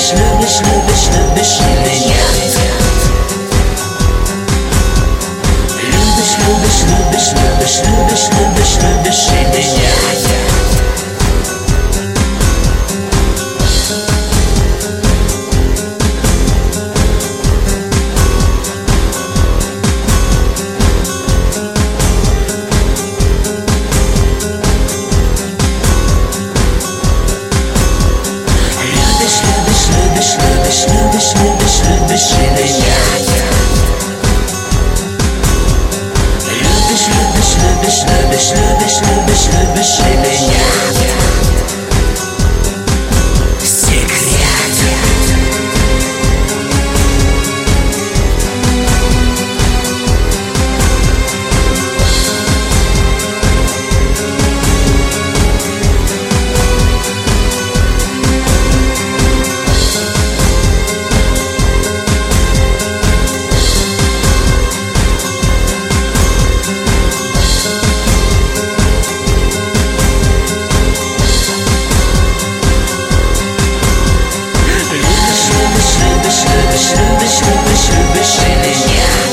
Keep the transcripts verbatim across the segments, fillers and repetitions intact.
любишь, любишь, любишь, любишь или нет? Любишь, любишь, любишь, любишь, любишь, любишь, любишь или нет? Любишь, любишь, любишь, любишь, любишь или нет? Любишь, любишь, любишь, любишь, любишь, любишь, любишь или нет? Секрет. Любишь, любишь, любишь, любишь или нет?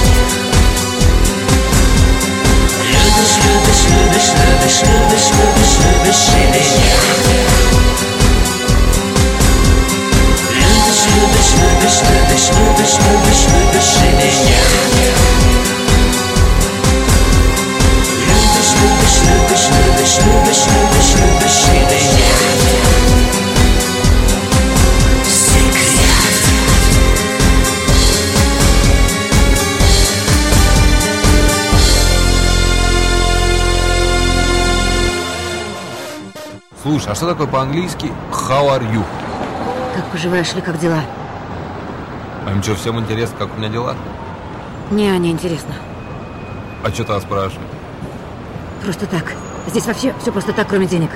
Любишь, любишь, любишь, любишь, любишь, любишь, любишь или нет? Любишь, любишь, любишь, любишь, любишь, любишь, любишь или нет? Любишь, любишь, любишь, любишь, любишь, любишь, любишь или нет? Слушай, а что такое по-английски how are you? Как поживаешь или как дела? А им что, всем интересно, как у меня дела? Не, не интересно. А что тогда спрашивать? Просто так. Здесь вообще все просто так, кроме денег.